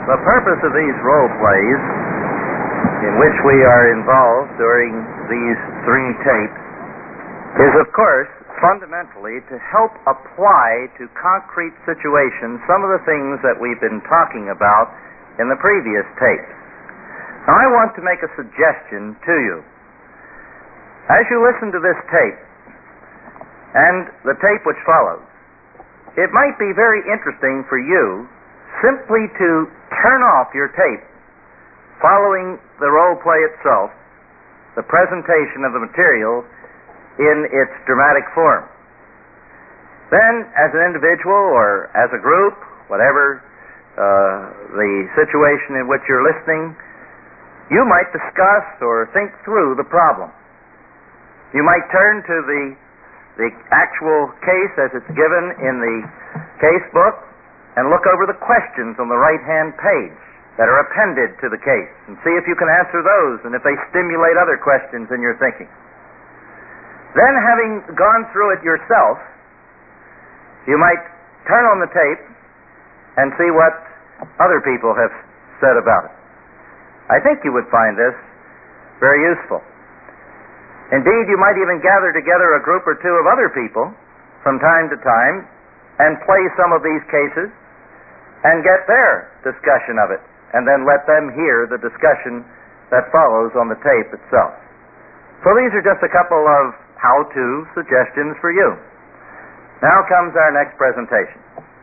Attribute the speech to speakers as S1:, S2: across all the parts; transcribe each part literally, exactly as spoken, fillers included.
S1: The purpose of these role plays, in which we are involved during these three tapes, is, of course, fundamentally to help apply to concrete situations some of the things that we've been talking about in the previous tapes. Now, I want to make a suggestion to you. As you listen to this tape and the tape which follows, it might be very interesting for you simply to turn off your tape following the role play itself, the presentation of the material in its dramatic form. Then, as an individual or as a group, whatever uh, the situation in which you're listening, you might discuss or think through the problem. You might turn to the the actual case as it's given in the case book and look over the questions on the right-hand page that are appended to the case and see if you can answer those and if they stimulate other questions in your thinking. Then, having gone through it yourself, you might turn on the tape and see what other people have said about it. I think you would find this very useful. Indeed, you might even gather together a group or two of other people from time to time and play some of these cases and get their discussion of it, and then let them hear the discussion that follows on the tape itself. So these are just a couple of how-to suggestions for you. Now comes our next presentation.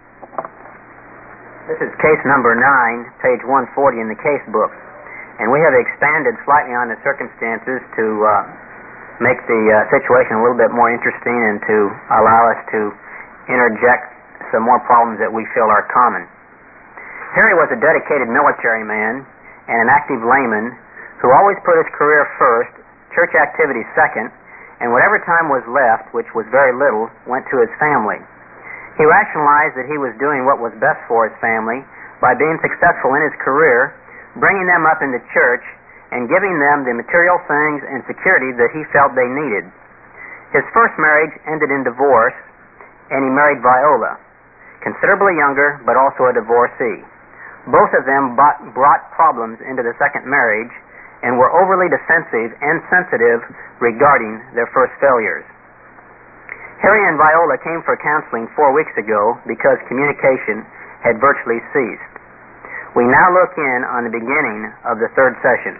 S2: This is case number nine, page one forty in the case book. And we have expanded slightly on the circumstances to uh, make the uh, situation a little bit more interesting and to allow us to interject some more problems that we feel are common. Harry was a dedicated military man and an active layman who always put his career first, church activities second, and whatever time was left, which was very little, went to his family. He rationalized that he was doing what was best for his family by being successful in his career, bringing them up into church, and giving them the material things and security that he felt they needed. His first marriage ended in divorce, and he married Viola, considerably younger, but also a divorcee. Both of them bought, brought problems into the second marriage and were overly defensive and sensitive regarding their first failures. Harry and Viola came for counseling four weeks ago because communication had virtually ceased. We now look in on the beginning of the third session.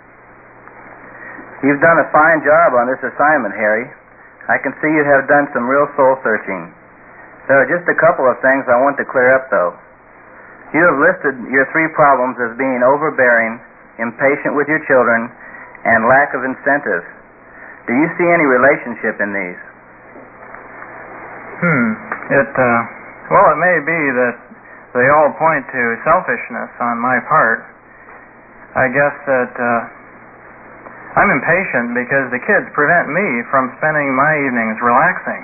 S3: You've done a fine job on this assignment, Harry. I can see you have done some real soul searching. There are just a couple of things I want to clear up, though. You have listed your three problems as being overbearing, impatient with your children, and lack of incentive. Do you see any relationship in these?
S4: Hmm. It, uh, well, it may be that they all point to selfishness on my part. I guess that uh, I'm impatient because the kids prevent me from spending my evenings relaxing.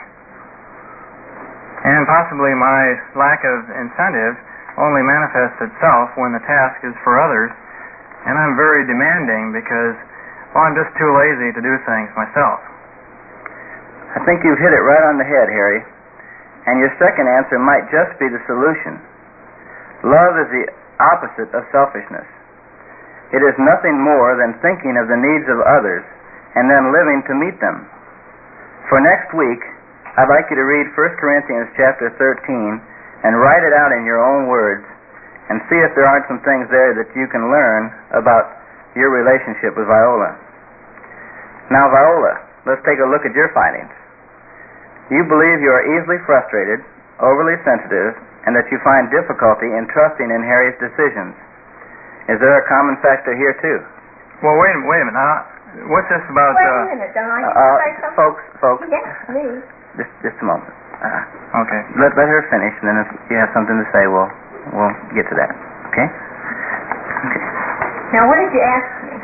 S4: And possibly my lack of incentive only manifests itself when the task is for others, and I'm very demanding because, well, I'm just too lazy to do things myself.
S3: I think you've hit it right on the head, Harry. And your second answer might just be the solution. Love is the opposite of selfishness. It is nothing more than thinking of the needs of others and then living to meet them. For next week, I'd like you to read First Corinthians chapter thirteen and write it out in your own words and see if there aren't some things there that you can learn about your relationship with Viola. Now, Viola, let's take a look at your findings. You believe you are easily frustrated, overly sensitive, and that you find difficulty in trusting in Harry's decisions. Is there a common factor here, too?
S4: Well, wait, wait a minute. Now, what's this about...
S5: Wait
S4: uh,
S5: a minute, Don. You
S3: uh,
S5: say something?
S3: folks, folks.
S5: Yes, me.
S3: Just, just a moment. Uh,
S4: okay.
S3: Let, let her finish, and then if you have something to say, we'll, we'll get to that. Okay? Okay.
S5: Now, what did you ask me?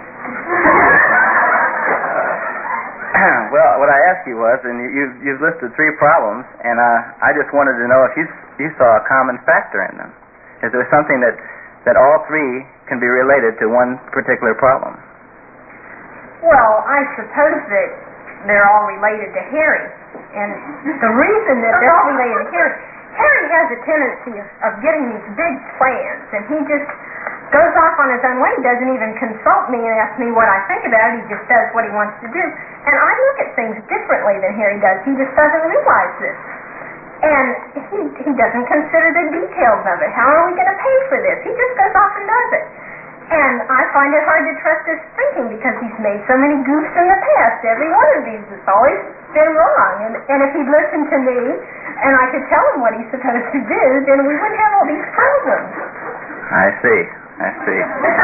S3: Well, what I asked you was, and you, you've, you've listed three problems, and uh, I just wanted to know if you you saw a common factor in them. Is there something that, that all three can be related to one particular problem?
S5: Well, I suppose that they're all related to Harry. And the reason that they're all related to Harry, Harry has a tendency of, of getting these big plans, and he just goes off on his own way. He doesn't even consult me and ask me what I think about it. He just does what he wants to do. And I look at things differently than Harry does. He just doesn't realize this. And he he doesn't consider the details of it. How are we going to pay for this? He just goes off and does it. And I find it hard to trust his thinking because he's made so many goofs in the past. Every one of these has always been wrong. And, and if he'd listened to me and I could tell him what he's supposed to do, then we wouldn't have all these problems.
S3: I see. I see.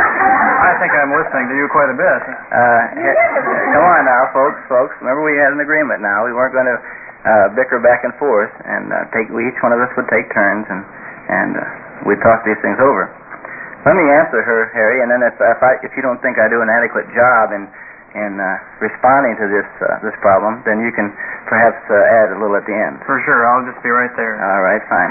S4: I think I'm listening to you quite a bit.
S3: Uh, come on now, folks, folks. Remember we had an agreement now. We weren't going to uh, bicker back and forth, and uh, take we, each one of us would take turns, and and uh, we'd talk these things over. Let me answer her, Harry, and then if if, I, if you don't think I do an adequate job in in uh, responding to this uh, this problem, then you can perhaps uh, add a little at the end.
S4: For sure, I'll just be right there.
S3: All right, fine.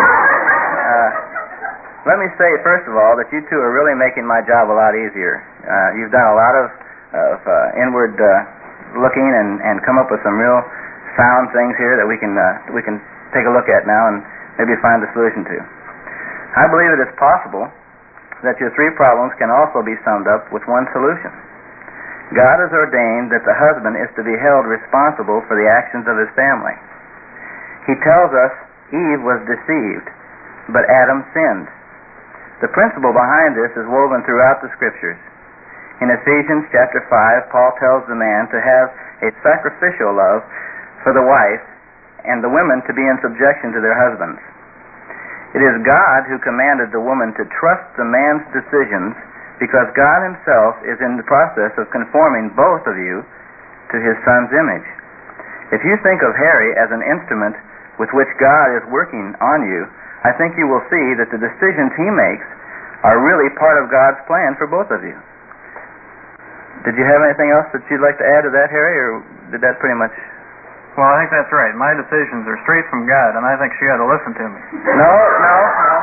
S3: uh, let me say first of all that you two are really making my job a lot easier. Uh, you've done a lot of of uh, inward uh, looking and and come up with some real sound things here that we can uh, we can take a look at now and maybe find a solution to. I believe it is possible that your three problems can also be summed up with one solution. God has ordained that the husband is to be held responsible for the actions of his family. He tells us Eve was deceived, but Adam sinned. The principle behind this is woven throughout the Scriptures. In Ephesians chapter five, Paul tells the man to have a sacrificial love for the wife and the women to be in subjection to their husbands. It is God who commanded the woman to trust the man's decisions because God himself is in the process of conforming both of you to his son's image. If you think of Harry as an instrument with which God is working on you, I think you will see that the decisions he makes are really part of God's plan for both of you. Did you have anything else that you'd like to add to that, Harry, or did that pretty much...
S4: Well, I think that's right. My decisions are straight from God, and I think she ought to listen to me.
S3: No, no, no.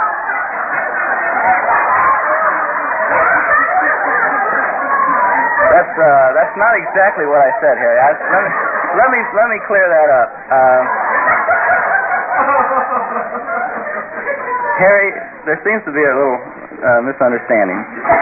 S3: That's uh, that's not exactly what I said, Harry. I, let me let me let me clear that up. Uh, Harry, there seems to be a little uh, misunderstanding.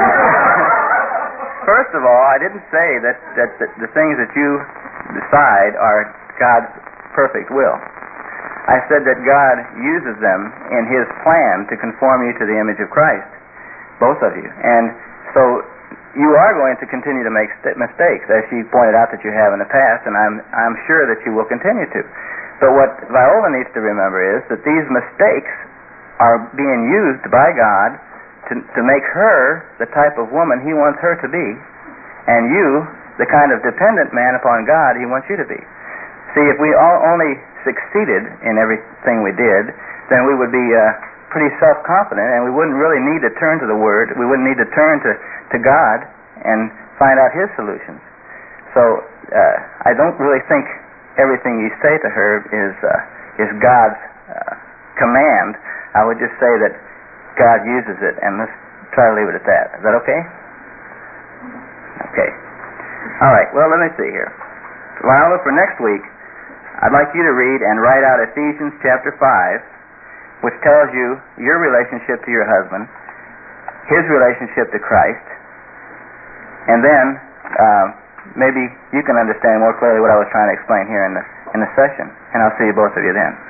S3: First of all, I didn't say that, that, that the things that you decide are God's perfect will. I said that God uses them in his plan to conform you to the image of Christ, both of you. And so you are going to continue to make st- mistakes, as she pointed out that you have in the past, and I'm, I'm sure that you will continue to. But what Viola needs to remember is that these mistakes are being used by God to, to make her the type of woman he wants her to be, and you the kind of dependent man upon God he wants you to be. See, if we all only succeeded in everything we did, then we would be uh, pretty self-confident, and we wouldn't really need to turn to the Word. We wouldn't need to turn to, to God and find out his solutions. So uh, I don't really think everything you say to her is uh, is God's uh, command. I would just say that God uses it, and let's try to leave it at that. Is that okay? Okay. All right. Well, let me see here. Lila, for next week, I'd like you to read and write out Ephesians chapter five, which tells you your relationship to your husband, his relationship to Christ, and then uh, maybe you can understand more clearly what I was trying to explain here in the in the session, and I'll see you both of you then.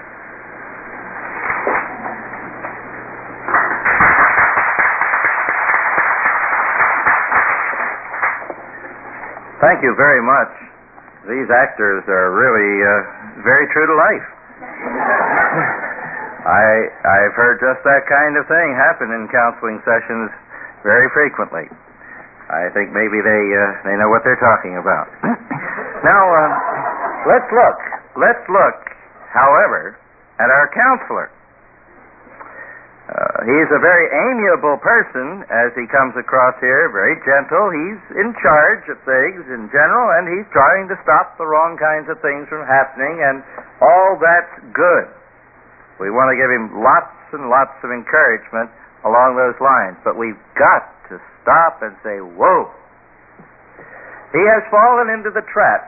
S1: Thank you very much. These actors are really uh, very true to life. I, I've heard just that kind of thing happen in counseling sessions very frequently. I think maybe they uh, they know what they're talking about. Now, uh, let's look. Let's look, however, at our counselor. Uh, he's a very amiable person as he comes across here, very gentle. He's in charge of things in general, and he's trying to stop the wrong kinds of things from happening, and all that's good. We want to give him lots and lots of encouragement along those lines, but we've got to stop and say, whoa. He has fallen into the trap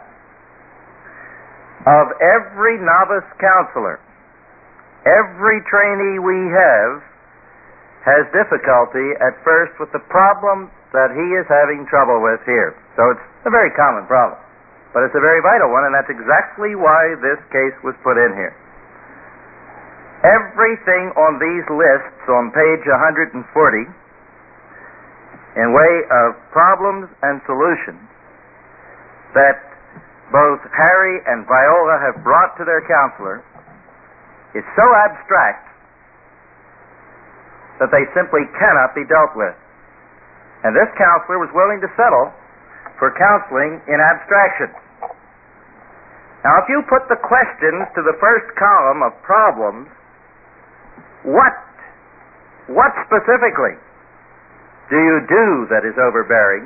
S1: of every novice counselor. Every trainee we have has difficulty at first with the problem that he is having trouble with here. So it's a very common problem, but it's a very vital one, and that's exactly why this case was put in here. Everything on these lists on page one hundred forty in way of problems and solutions that both Harry and Viola have brought to their counselor is so abstract that they simply cannot be dealt with. And this counselor was willing to settle for counseling in abstraction. Now, if you put the questions to the first column of problems, what, what specifically do you do that is overbearing,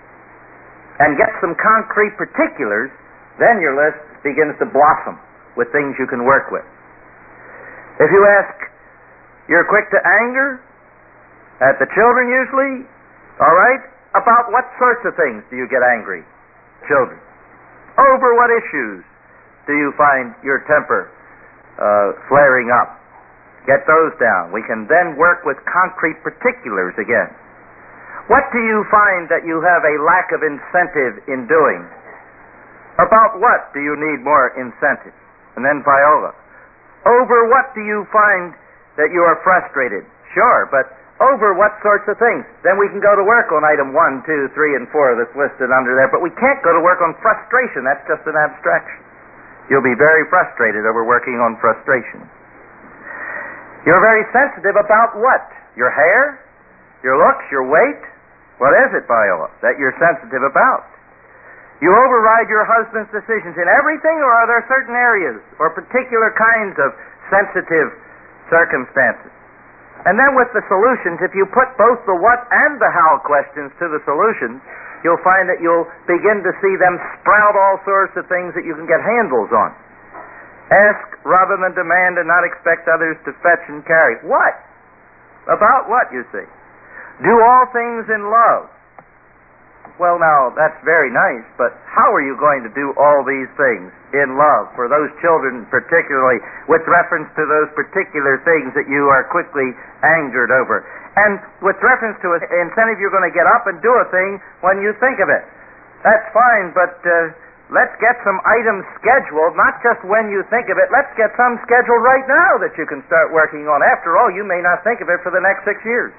S1: and get some concrete particulars, then your list begins to blossom with things you can work with. If you ask, you're quick to anger at the children usually, all right? About what sorts of things do you get angry? Children. Over what issues do you find your temper uh, flaring up? Get those down. We can then work with concrete particulars again. What do you find that you have a lack of incentive in doing? About what do you need more incentive? And then Viola. Over what do you find that you are frustrated? Sure, but over what sorts of things? Then we can go to work on item one, two, three, and four that's listed under there, but we can't go to work on frustration. That's just an abstraction. You'll be very frustrated over working on frustration. You're very sensitive about what? Your hair? Your looks? Your weight? What is it, Viola, that you're sensitive about? You override your husband's decisions in everything, or are there certain areas or particular kinds of sensitive circumstances? And then with the solutions, if you put both the what and the how questions to the solutions, you'll find that you'll begin to see them sprout all sorts of things that you can get handles on. Ask rather than demand, and not expect others to fetch and carry. What? About what, you see? Do all things in love. Well, now, that's very nice, but how are you going to do all these things in love for those children, particularly with reference to those particular things that you are quickly angered over? And with reference to an incentive, you're going to get up and do a thing when you think of it. That's fine, but uh, let's get some items scheduled, not just when you think of it. Let's get some scheduled right now that you can start working on. After all, you may not think of it for the next six years.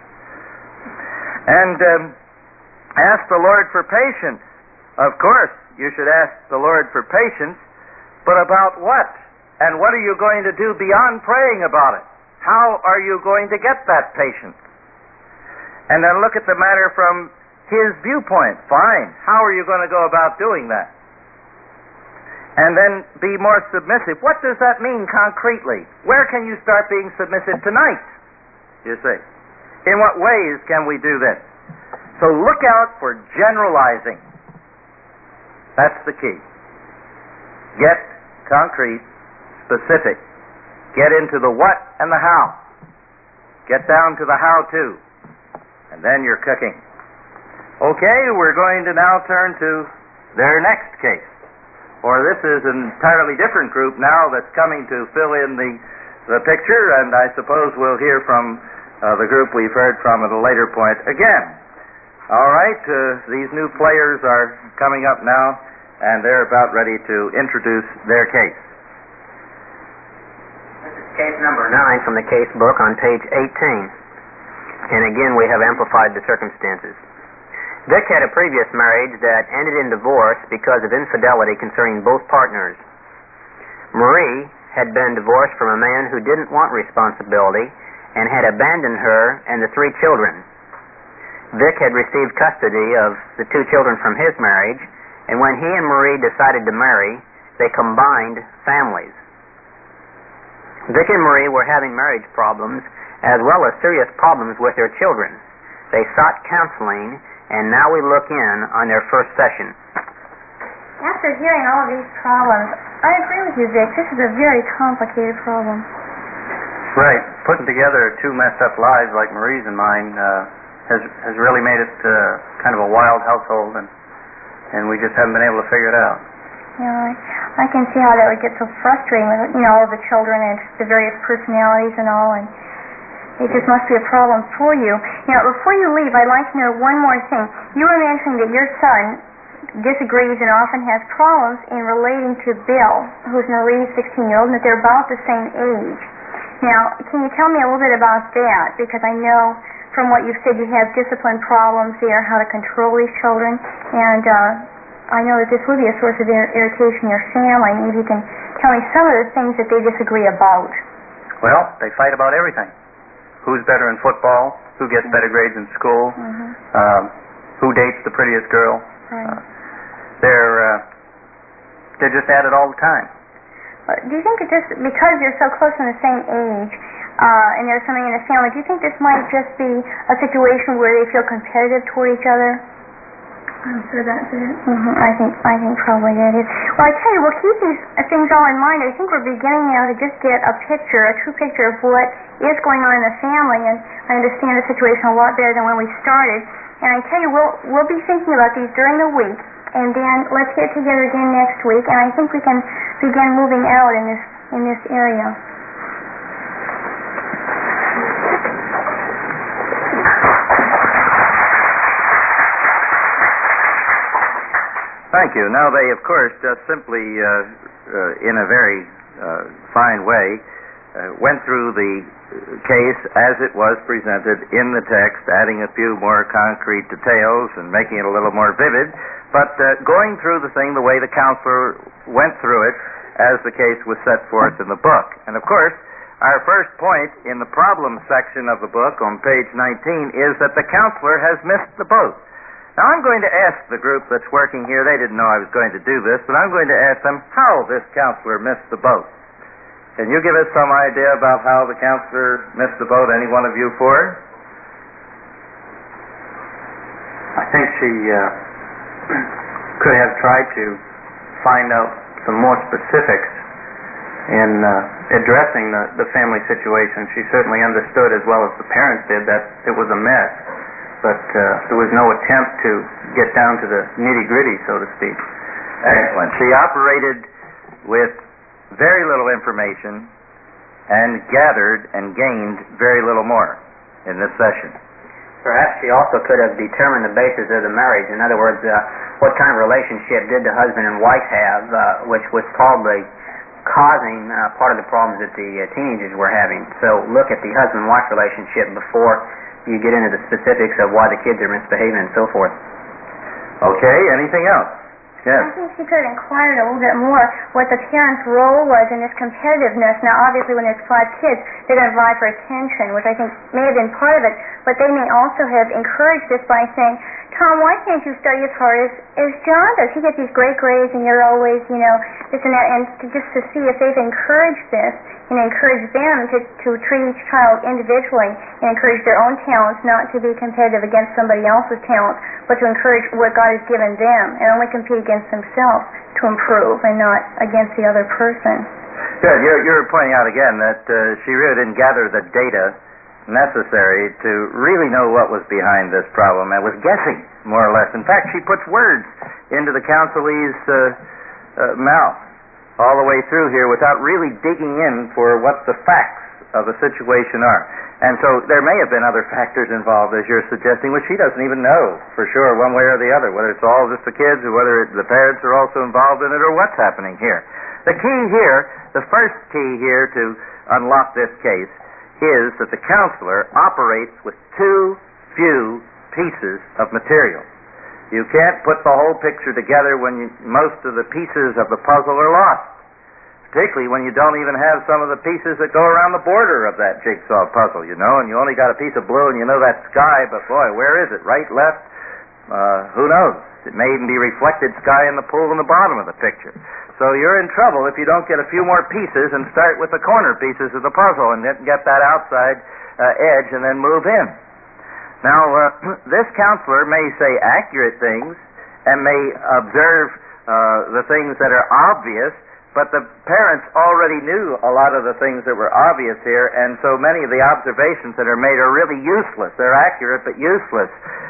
S1: And um, ask the Lord for patience. Of course, you should ask the Lord for patience, but about what? And what are you going to do beyond praying about it? How are you going to get that patience? And then look at the matter from his viewpoint. Fine. How are you going to go about doing that? And then be more submissive. What does that mean concretely? Where can you start being submissive tonight? You see. In what ways can we do this? So look out for generalizing. That's the key. Get concrete, specific. Get into the what and the how. Get down to the how-to. And then you're cooking. Okay, we're going to now turn to their next case. Or this is an entirely different group now that's coming to fill in the, the picture, and I suppose we'll hear from Uh, the group we've heard from at a later point again. All right, uh, these new players are coming up now, and they're about ready to introduce their case.
S2: This is case number nine from the case book on page eighteen. And again, we have amplified the circumstances. Vic had a previous marriage that ended in divorce because of infidelity concerning both partners. Marie had been divorced from a man who didn't want responsibility and had abandoned her and the three children. Vic had received custody of the two children from his marriage, and when he and Marie decided to marry, they combined families. Vic and Marie were having marriage problems as well as serious problems with their children. They sought counseling, and now we look in on their first session.
S5: After hearing all of these problems, I agree with you, Vic. This is a very complicated problem.
S3: Right. Putting together two messed up lives like Marie's and mine uh, has has really made it uh, kind of a wild household, and and we just haven't been able to figure it out.
S5: Yeah, I, I can see how that would get so frustrating with, you know, all the children and the various personalities and all. And
S6: It just must be a problem for you. Now, before you leave, I'd like to know one more thing. You were mentioning that your son disagrees and often has problems in relating to Bill, who's an elite sixteen-year-old, and that they're about the same age. Now, can you tell me a little bit about that? Because I know from what you've said you have discipline problems there, how to control these children, and uh, I know that this would be a source of ir- irritation in your family. Maybe you can tell me some of the things that they disagree about.
S3: Well, they fight about everything. Who's better in football? Who gets better grades in school?
S6: Mm-hmm.
S3: Um, who dates the prettiest girl?
S6: Right.
S3: Uh, they're uh, they're just at it all the time.
S6: Uh, do you think that just because you're so close in the same age, uh, and there's something in the family, do you think this might just be a situation where they feel competitive toward each other?
S5: I'm sure that's it.
S6: Mm-hmm. I think I think probably it is. Well, I tell you, we'll keep these uh, things all in mind. I think we're beginning now to just get a picture, a true picture of what is going on in the family, and I understand the situation a lot better than when we started. And I tell you, we'll we'll be thinking about these during the week, and then let's get together again next week. And I think we can begin moving out in this in this area.
S1: Thank you. Now, they, of course, just simply, uh, uh, in a very uh, fine way, uh, went through the case as it was presented in the text, adding a few more concrete details and making it a little more vivid, but uh, going through the thing the way the counselor went through it as the case was set forth in the book. And, of course, our first point in the problem section of the book on page nineteen is that the counselor has missed the boat. Now, I'm going to ask the group that's working here, they didn't know I was going to do this, but I'm going to ask them how this counselor missed the boat. Can you give us some idea about how the counselor missed the boat, any one of you four?
S3: I think she uh, could have tried to find out some more specifics in uh, addressing the, the family situation. She certainly understood, as well as the parents did, that it was a mess. But uh, there was no attempt to get down to the nitty-gritty, so to speak.
S1: Excellent. She operated with very little information and gathered and gained very little more in this session.
S2: Perhaps she also could have determined the basis of the marriage. In other words, uh, what kind of relationship did the husband and wife have, uh, which was probably causing uh, part of the problems that the uh, teenagers were having. So look at the husband-wife relationship before you get into the specifics of why the kids are misbehaving and so forth.
S1: Okay, anything else? Yes.
S6: I think she could have inquired a little bit more what the parents' role was in this competitiveness. Now, obviously, when there's five kids, they're going to vie for attention, which I think may have been part of it, but they may also have encouraged this by saying, Tom, why can't you study as hard as, as John does? He gets these great grades and you're always, you know, this and that, and to, just to see if they've encouraged this and encouraged them to, to treat each child individually and encourage their own talents, not to be competitive against somebody else's talents, but to encourage what God has given them and only compete against themselves to improve and not against the other person.
S1: Good. You're, you're pointing out again that uh, she really didn't gather the data necessary to really know what was behind this problem and was guessing, more or less. In fact, she puts words into the counselee's uh, uh, mouth all the way through here without really digging in for what the facts of the situation are. And so there may have been other factors involved, as you're suggesting, which she doesn't even know for sure one way or the other, whether it's all just the kids or whether the parents are also involved in it or what's happening here. The key here, the first key here to unlock this case is that the counselor operates with too few pieces of material. You can't put the whole picture together when you, most of the pieces of the puzzle are lost, particularly when you don't even have some of the pieces that go around the border of that jigsaw puzzle, you know, and you only got a piece of blue and you know that's sky, but boy, where is it? Right, left? Uh, who knows? It may even be reflected sky in the pool in the bottom of the picture. So you're in trouble if you don't get a few more pieces and start with the corner pieces of the puzzle and get that outside uh, edge and then move in. Now, uh, this counselor may say accurate things and may observe uh, the things that are obvious, but the parents already knew a lot of the things that were obvious here, and so many of the observations that are made are really useless. They're accurate but useless.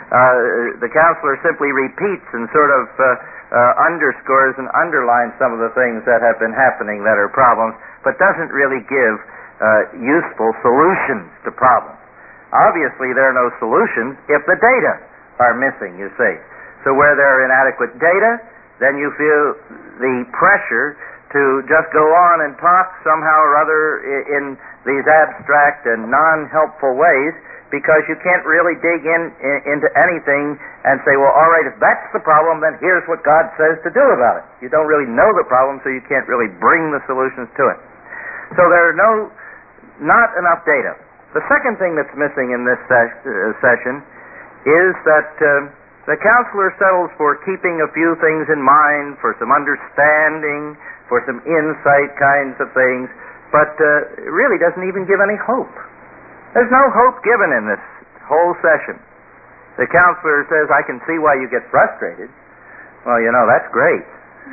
S1: Uh, the counselor simply repeats and sort of uh, uh, underscores and underlines some of the things that have been happening that are problems, but doesn't really give uh, useful solutions to problems. Obviously, there are no solutions if the data are missing, you see. So where there are inadequate data, then you feel the pressure to just go on and talk somehow or other in these abstract and non-helpful ways, because you can't really dig in, in into anything and say, well, all right, if that's the problem, then here's what God says to do about it. You don't really know the problem, so you can't really bring the solutions to it. So there are no, not enough data. The second thing that's missing in this ses- uh, session is that uh, the counselor settles for keeping a few things in mind, for some understanding, for some insight kinds of things, but uh, really doesn't even give any hope. There's no hope given in this whole session. The counselor says, I can see why you get frustrated. Well, you know, that's great.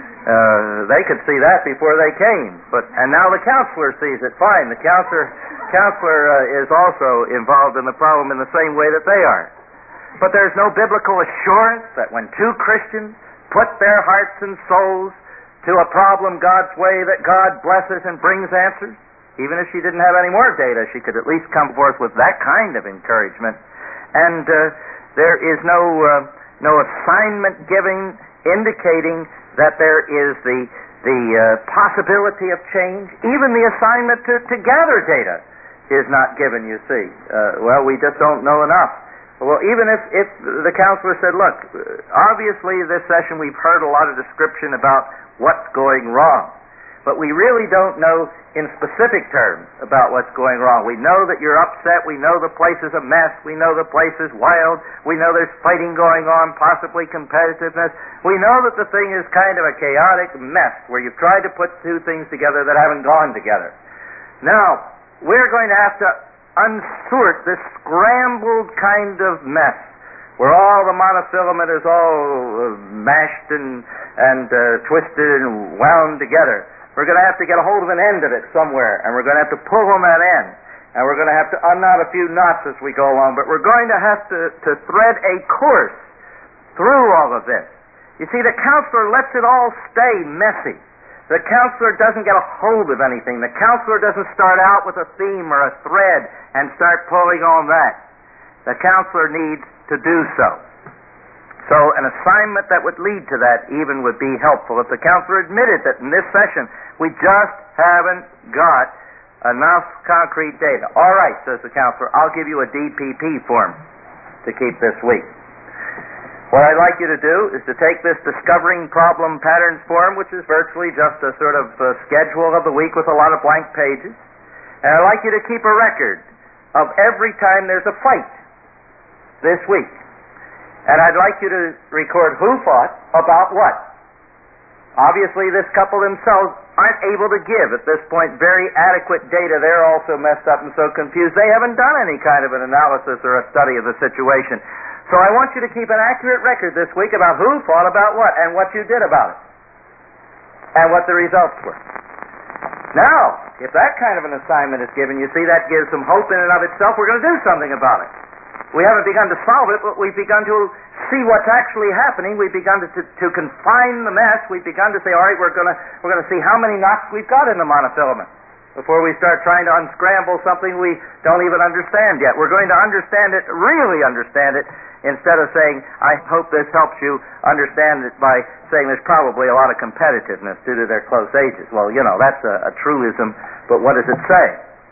S1: Uh, they could see that before they came, but and now the counselor sees it. Fine, the counselor counselor uh, is also involved in the problem in the same way that they are. But there's no biblical assurance that when two Christians put their hearts and souls to a problem God's way, that God blesses and brings answers. Even if she didn't have any more data, she could at least come forth with that kind of encouragement. And uh, there is no uh, no assignment giving indicating that there is the the uh, possibility of change. Even the assignment to, to gather data is not given, you see. Uh, well, we just don't know enough. Well, even if, if the counselor said, look, obviously this session we've heard a lot of description about what's going wrong, but we really don't know in specific terms about what's going wrong. We know that you're upset. We know the place is a mess. We know the place is wild. We know there's fighting going on, possibly competitiveness. We know that the thing is kind of a chaotic mess where you've tried to put two things together that haven't gone together. Now, we're going to have to unsort this scrambled kind of mess where all the monofilament is all uh, mashed and, and uh, twisted and wound together. We're going to have to get a hold of an end of it somewhere, and we're going to have to pull on that end, and we're going to have to unknot a few knots as we go along, but we're going to have to, to thread a course through all of this. You see, the counselor lets it all stay messy. The counselor doesn't get a hold of anything. The counselor doesn't start out with a theme or a thread and start pulling on that. The counselor needs to do so. So an assignment that would lead to that even would be helpful if the counselor admitted that in this session we just haven't got enough concrete data. All right, says the counselor, I'll give you a D P P form to keep this week. What I'd like you to do is to take this Discovering Problem Patterns form, which is virtually just a sort of uh, schedule of the week with a lot of blank pages, and I'd like you to keep a record of every time there's a fight this week. And I'd like you to record who fought about what. Obviously, this couple themselves aren't able to give, at this point, very adequate data. They're also messed up and so confused. They haven't done any kind of an analysis or a study of the situation. So I want you to keep an accurate record this week about who fought about what and what you did about it and what the results were. Now, if that kind of an assignment is given, you see, that gives some hope in and of itself. We're going to do something about it. We haven't begun to solve it, but we've begun to see what's actually happening. We've begun to, to, to confine the mess. We've begun to say, all right, we're going to we're going to see how many knots we've got in the monofilament before we start trying to unscramble something we don't even understand yet. We're going to understand it, really understand it, instead of saying, I hope this helps you understand it by saying there's probably a lot of competitiveness due to their close ages. Well, you know, that's a, a truism, but what does it say?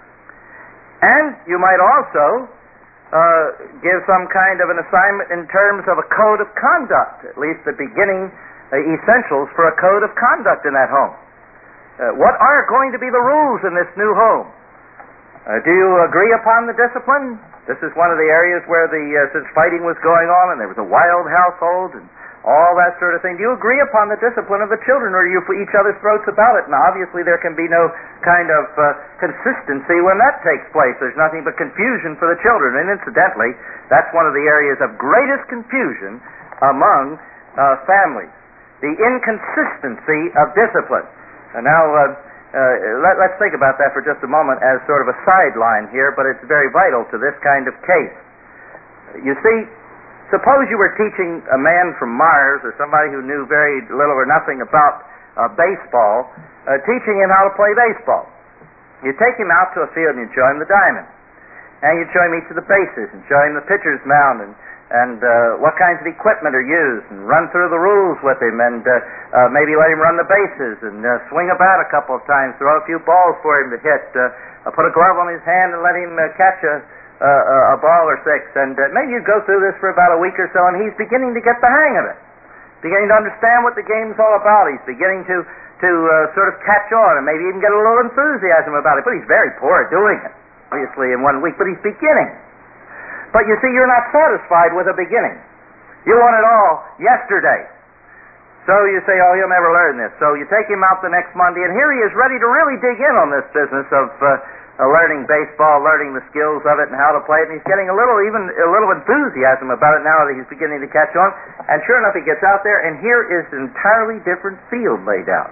S1: And you might also uh, give some kind of an assignment in terms of a code of conduct, at least the beginning uh, essentials for a code of conduct in that home. Uh, what are going to be the rules in this new home? Uh, do you agree upon the discipline? This is one of the areas where the uh, since fighting was going on and there was a wild household and all that sort of thing. Do you agree upon the discipline of the children, or are you for each other's throats about it? Now, obviously, there can be no kind of uh, consistency when that takes place. There's nothing but confusion for the children. And incidentally, that's one of the areas of greatest confusion among uh, families, the inconsistency of discipline. And now, uh, uh, let, let's think about that for just a moment as sort of a sideline here, but it's very vital to this kind of case. You see, suppose you were teaching a man from Mars or somebody who knew very little or nothing about uh, baseball, uh, teaching him how to play baseball. You take him out to a field and you show him the diamond. And you show him each of the bases and show him the pitcher's mound and, and uh, what kinds of equipment are used, and run through the rules with him, and uh, uh, maybe let him run the bases and uh, swing a bat a couple of times, throw a few balls for him to hit, uh, uh, put a glove on his hand and let him uh, catch a, uh, a ball or six. And uh, maybe you go through this for about a week or so, and he's beginning to get the hang of it, beginning to understand what the game's all about. He's beginning to, to uh, sort of catch on and maybe even get a little enthusiasm about it, but he's very poor at doing it. Obviously in one week, but he's beginning. But you see, you're not satisfied with a beginning. You want it all yesterday. So you say, oh, he'll never learn this. So you take him out the next Monday, and here he is ready to really dig in on this business of uh, uh, learning baseball, learning the skills of it and how to play it, and he's getting a little, even a little enthusiasm about it now that he's beginning to catch on. And sure enough, he gets out there, and here is an entirely different field laid out.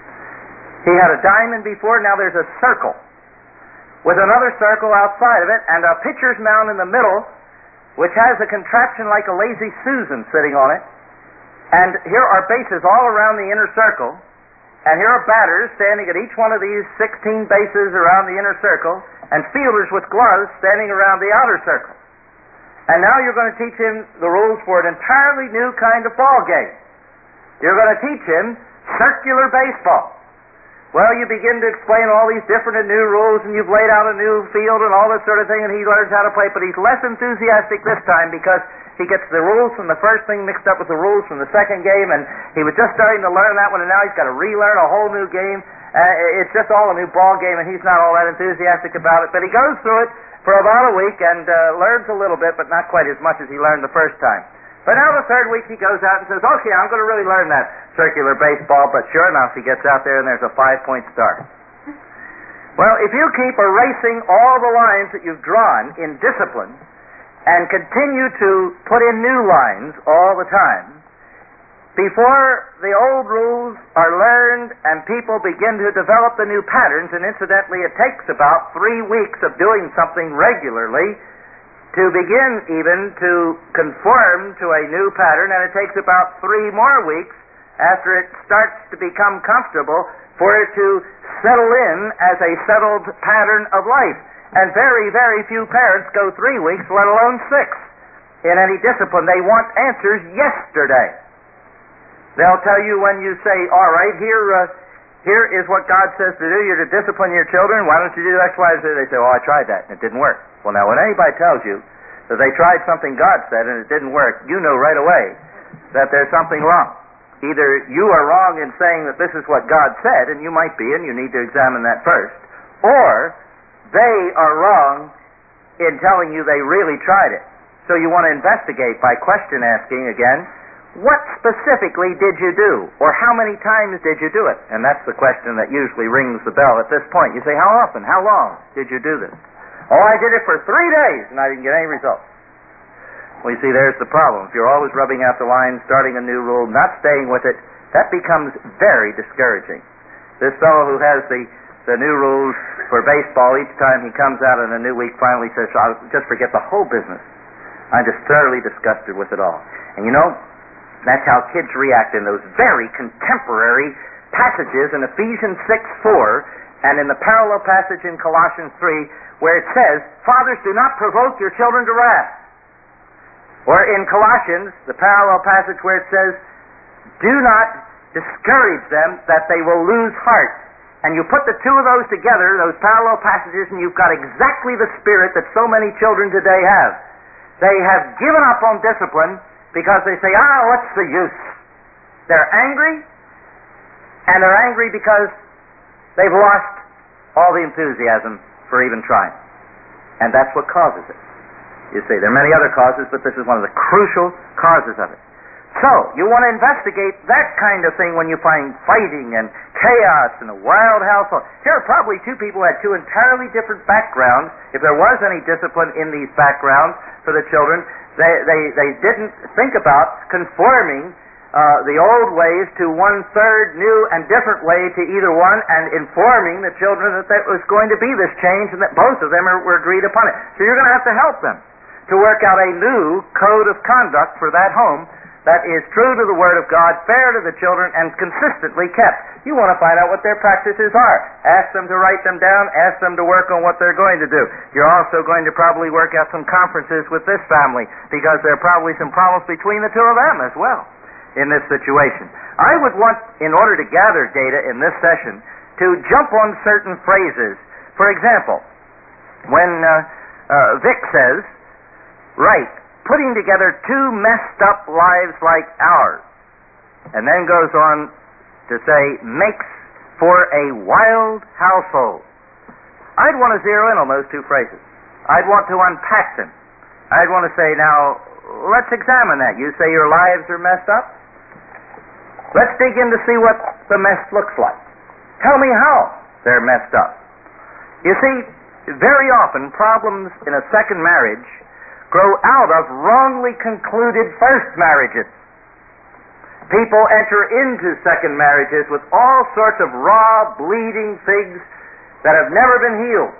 S1: He had a diamond before, now there's a circle, with another circle outside of it, and a pitcher's mound in the middle, which has a contraption like a lazy Susan sitting on it. And here are bases all around the inner circle, and here are batters standing at each one of these sixteen bases around the inner circle, and fielders with gloves standing around the outer circle. And now you're going to teach him the rules for an entirely new kind of ball game. You're going to teach him circular baseball. Well, you begin to explain all these different and new rules, and you've laid out a new field and all this sort of thing, and he learns how to play, but he's less enthusiastic this time because he gets the rules from the first thing mixed up with the rules from the second game, and he was just starting to learn that one, and now he's got to relearn a whole new game. Uh, it's just all a new ball game, and he's not all that enthusiastic about it, but he goes through it for about a week and uh, learns a little bit, but not quite as much as he learned the first time. But now the third week he goes out and says, okay, I'm going to really learn that circular baseball, but sure enough, he gets out there and there's a five-point start. Well, if you keep erasing all the lines that you've drawn in discipline and continue to put in new lines all the time, before the old rules are learned and people begin to develop the new patterns, and incidentally it takes about three weeks of doing something regularly to begin even to conform to a new pattern, and it takes about three more weeks after it starts to become comfortable for it to settle in as a settled pattern of life. And very, very few parents go three weeks, let alone six, in any discipline. They want answers yesterday. They'll tell you when you say, all right, here uh, here is what God says to do. You're to discipline your children. Why don't you do X, Y, Z? They say, oh, I tried that, and it didn't work. Well, now, when anybody tells you that they tried something God said and it didn't work, you know right away that there's something wrong. Either you are wrong in saying that this is what God said, and you might be, and you need to examine that first, or they are wrong in telling you they really tried it. So you want to investigate by question asking again, what specifically did you do? Or how many times did you do it? And that's the question that usually rings the bell at this point. You say, how often? How long did you do this? Oh, I did it for three days and I didn't get any results. Well, you see, there's the problem. If you're always rubbing out the line, starting a new rule, not staying with it, that becomes very discouraging. This fellow who has the, the new rules for baseball, each time he comes out in a new week, finally says, I'll just forget the whole business. I'm just thoroughly disgusted with it all. And you know, that's how kids react in those very contemporary passages in Ephesians six four and in the parallel passage in Colossians three, where it says, fathers, do not provoke your children to wrath. Or in Colossians, the parallel passage where it says, do not discourage them that they will lose heart. And you put the two of those together, those parallel passages, and you've got exactly the spirit that so many children today have. They have given up on discipline because they say, ah, what's the use? They're angry, and they're angry because they've lost all the enthusiasm for even trying. And that's what causes it. You see, there are many other causes, but this is one of the crucial causes of it. So, you want to investigate that kind of thing when you find fighting and chaos and a wild household. Here are probably two people who had two entirely different backgrounds. If there was any discipline in these backgrounds for the children, they, they, they didn't think about conforming Uh, the old ways to one third new and different way to either one, and informing the children that there was going to be this change and that both of them are, were agreed upon it. So you're going to have to help them to work out a new code of conduct for that home that is true to the Word of God, fair to the children, and consistently kept. You want to find out what their practices are. Ask them to write them down. Ask them to work on what they're going to do. You're also going to probably work out some conferences with this family, because there are probably some problems between the two of them as well in this situation. I would want, in order to gather data in this session, to jump on certain phrases. For example, when uh, uh, Vic says, right, putting together two messed up lives like ours, and then goes on to say, makes for a wild household. I'd want to zero in on those two phrases. I'd want to unpack them. I'd want to say, now, let's examine that. You say your lives are messed up? Let's dig in to see what the mess looks like. Tell me how they're messed up. You see, very often problems in a second marriage grow out of wrongly concluded first marriages. People enter into second marriages with all sorts of raw, bleeding figs that have never been healed.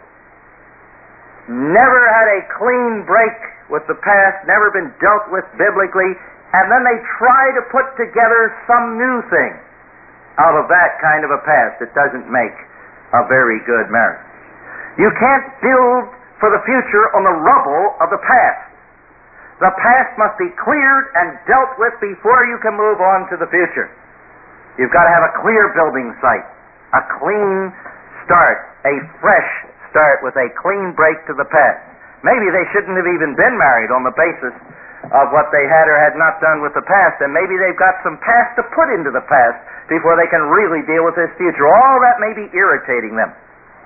S1: Never had a clean break with the past, never been dealt with biblically, and then they try to put together some new thing out of that kind of a past. It doesn't make a very good marriage. You can't build for the future on the rubble of the past. The past must be cleared and dealt with before you can move on to the future. You've got to have a clear building site, a clean start, a fresh start with a clean break to the past. Maybe they shouldn't have even been married on the basis of what they had or had not done with the past, and maybe they've got some past to put into the past before they can really deal with this future. All that may be irritating them.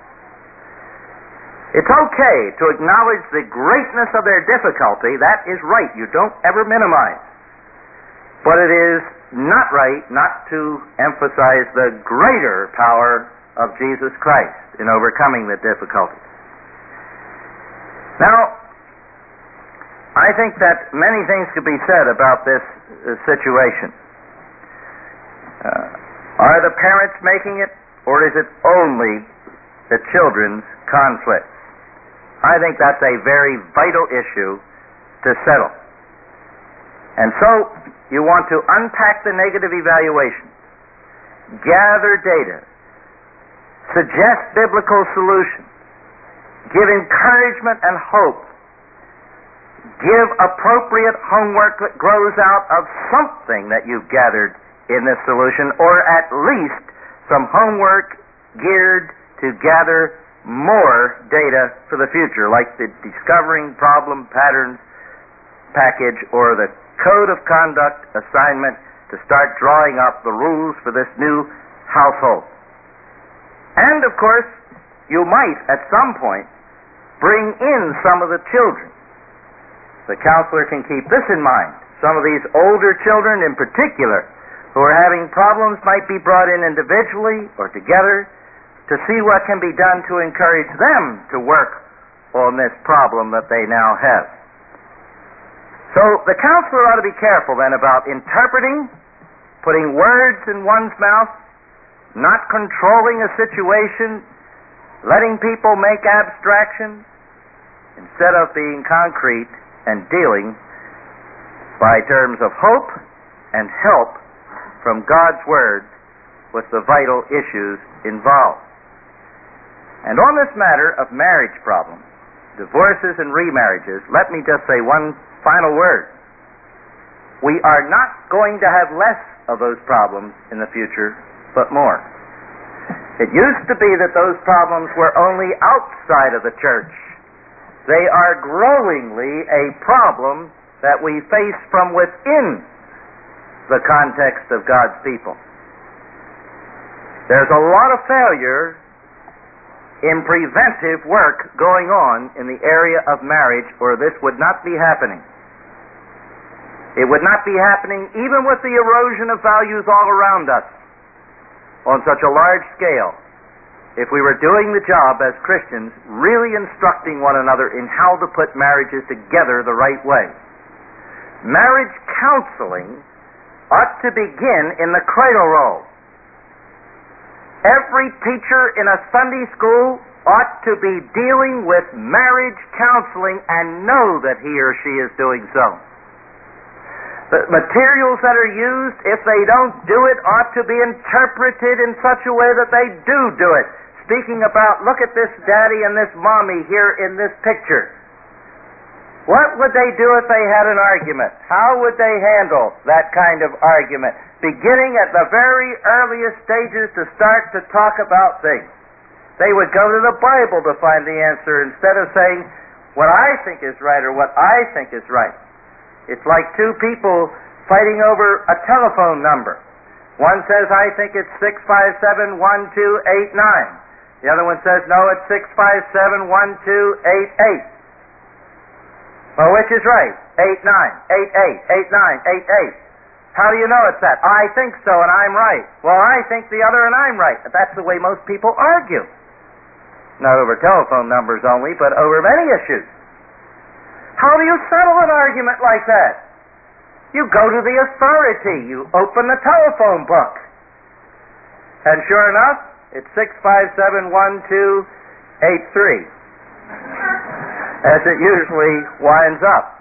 S1: It's okay to acknowledge the greatness of their difficulty. That is right. You don't ever minimize. But it is not right not to emphasize the greater power of Jesus Christ in overcoming the difficulties. Now, I think that many things could be said about this uh, situation. Uh, are the parents making it, or is it only the children's conflict? I think that's a very vital issue to settle. And so, you want to unpack the negative evaluation, gather data, suggest biblical solutions, give encouragement and hope, give appropriate homework that grows out of something that you've gathered in this solution, or at least some homework geared to gather more data for the future, like the Discovering Problem Patterns package or the Code of Conduct assignment to start drawing up the rules for this new household. And, of course, you might, at some point, bring in some of the children. The counselor can keep this in mind. Some of these older children in particular who are having problems might be brought in individually or together to see what can be done to encourage them to work on this problem that they now have. So the counselor ought to be careful then about interpreting, putting words in one's mouth, not controlling a situation, letting people make abstractions, instead of being concrete and dealing by terms of hope and help from God's Word with the vital issues involved. And on this matter of marriage problems, divorces and remarriages, let me just say one final word. We are not going to have less of those problems in the future, but more. It used to be that those problems were only outside of the church. They are growingly a problem that we face from within the context of God's people. There's a lot of failure in preventive work going on in the area of marriage, or this would not be happening. It would not be happening even with the erosion of values all around us on such a large scale if we were doing the job as Christians, really instructing one another in how to put marriages together the right way. Marriage counseling ought to begin in the cradle roll. Every teacher in a Sunday school ought to be dealing with marriage counseling and know that he or she is doing so. The materials that are used, if they don't do it, ought to be interpreted in such a way that they do do it. Speaking about, look at this daddy and this mommy here in this picture. What would they do if they had an argument? How would they handle that kind of argument? Beginning at the very earliest stages to start to talk about things. They would go to the Bible to find the answer instead of saying what I think is right or what I think is right. It's like two people fighting over a telephone number. One says, I think it's six five seven, one two eight nine. The other one says, no, it's six five seven, one two eight eight. Well, which is right? eight nine, eight eight, eight nine, eight eight. How do you know it's that? I think so and I'm right. Well, I think the other and I'm right. That's the way most people argue. Not over telephone numbers only, but over many issues. How do you settle an argument like that? You go to the authority. You open the telephone book. And sure enough, it's six five seven, one two eight three. As it usually winds up.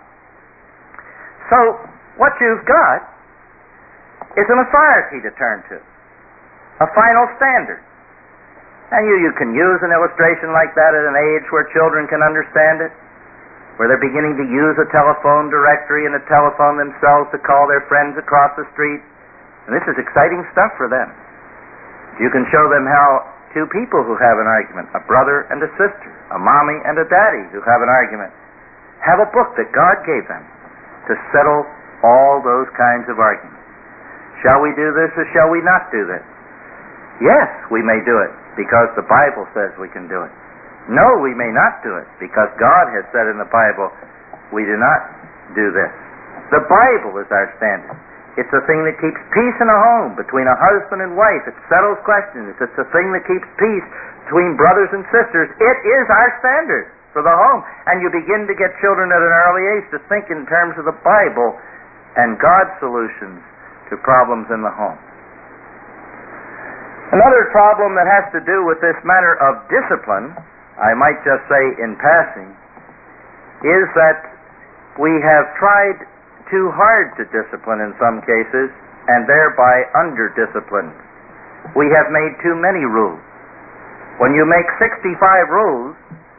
S1: So, what you've got is an authority to turn to. A final standard. And you, you can use an illustration like that at an age where children can understand it, where they're beginning to use a telephone directory and a telephone themselves to call their friends across the street. And this is exciting stuff for them. You can show them how two people who have an argument, a brother and a sister, a mommy and a daddy who have an argument, have a book that God gave them to settle all those kinds of arguments. Shall we do this or shall we not do this? Yes, we may do it because the Bible says we can do it. No, we may not do it because God has said in the Bible we do not do this. The Bible is our standard. It's a thing that keeps peace in a home between a husband and wife. It settles questions. It's a thing that keeps peace between brothers and sisters. It is our standard for the home. And you begin to get children at an early age to think in terms of the Bible and God's solutions to problems in the home. Another problem that has to do with this matter of discipline, I might just say in passing, is that we have tried too hard to discipline in some cases, and thereby under-disciplined. We have made too many rules. When you make sixty-five rules,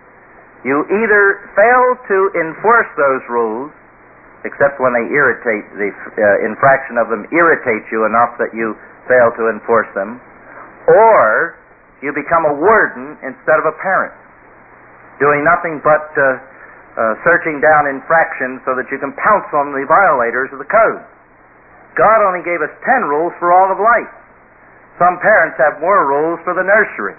S1: you either fail to enforce those rules, except when they irritate, the uh, infraction of them irritates you enough that you fail to enforce them, or you become a warden instead of a parent, doing nothing but uh, Uh, searching down infractions so that you can pounce on the violators of the code. God only gave us ten rules for all of life. Some parents have more rules for the nursery.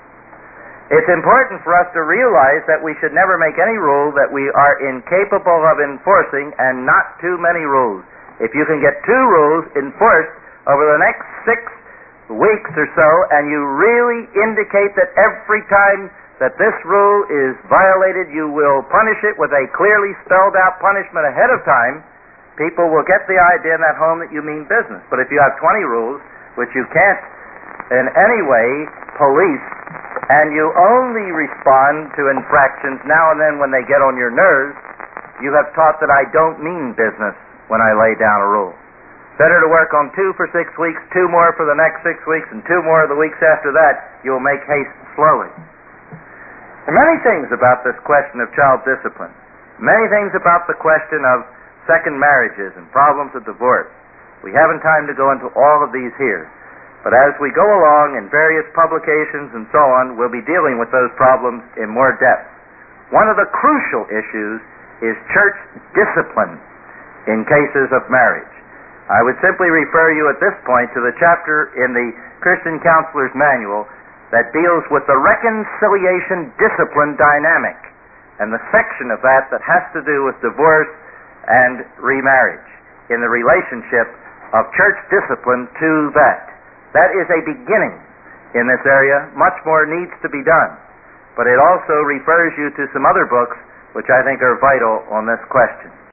S1: It's important for us to realize that we should never make any rule that we are incapable of enforcing, and not too many rules. If you can get two rules enforced over the next six weeks or so, and you really indicate that every time that this rule is violated, you will punish it with a clearly spelled out punishment ahead of time, people will get the idea in that home that you mean business. But if you have twenty rules, which you can't in any way police, and you only respond to infractions now and then when they get on your nerves, you have taught that I don't mean business when I lay down a rule. Better to work on two for six weeks, two more for the next six weeks, and two more the weeks after that. You'll make haste slowly. There are many things about this question of child discipline. Many things about the question of second marriages and problems of divorce. We haven't time to go into all of these here. But as we go along in various publications and so on, we'll be dealing with those problems in more depth. One of the crucial issues is church discipline in cases of marriage. I would simply refer you at this point to the chapter in the Christian Counselor's Manual that deals with the reconciliation discipline dynamic, and the section of that that has to do with divorce and remarriage in the relationship of church discipline to that. That is a beginning in this area. Much more needs to be done, but it also refers you to some other books which I think are vital on this question.